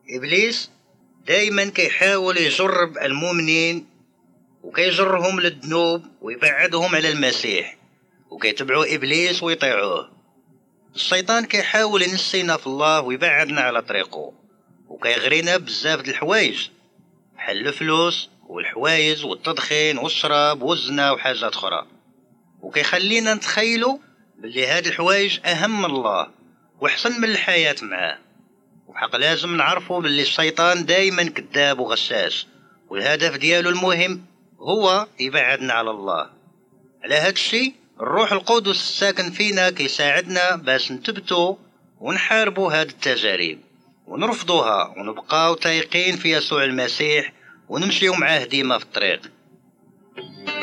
إبليس دايما كيحاول يجرب المؤمنين وكيجرهم للذنوب ويبعدهم على المسيح، وكيتبعوا إبليس ويطيعوه. الشيطان كيحاول ينسينا في الله ويبعدنا على طريقه، وكيغرينا بزاف د الحوايج بحال الفلوس والحوايج والتدخين والشراب والزنا وحاجات اخرى، وكيخلينا نتخيلوا بلي هاد الحوايج اهم من الله واحسن من الحياة معاه. وحق لازم نعرفوا بلي الشيطان دايما كذاب وغشاش، والهدف ديالو المهم هو يبعدنا على الله. على هاد الشيء الروح القدس الساكن فينا كيساعدنا باش نثبتوا ونحاربوا هاد التجارب ونرفضوها ونبقاو تايقين في يسوع المسيح ونمشيو معاه ديما في الطريق.